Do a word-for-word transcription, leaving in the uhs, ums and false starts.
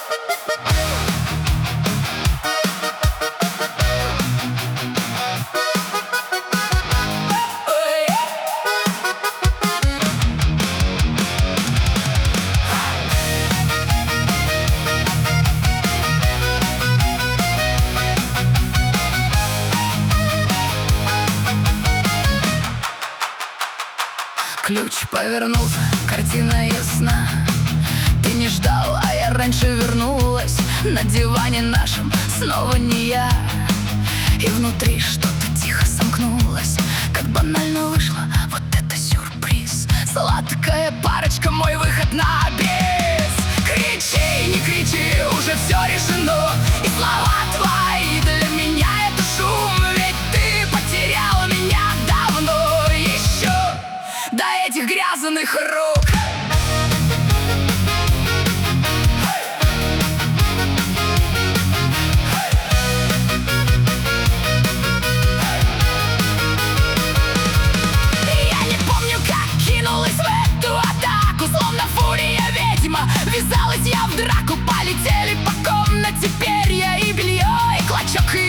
Ключ повернулся, картина ясна. Ты не ждал, а я раньше вернулась. На диване нашем снова не я. И внутри что-то тихо сомкнулось. Как банально вышло, вот это сюрприз. Сладкая парочка, мой выход на бис. Кричи, не кричи, уже все решено. И слова твои для меня это шум. Ведь ты потерял меня давно еще до этих грязных рук. Я не помню, как кинулась в эту атаку. Словно фурия ведьма, ввязалась я в драку. Полетели по комнате перья и белье, и клочок и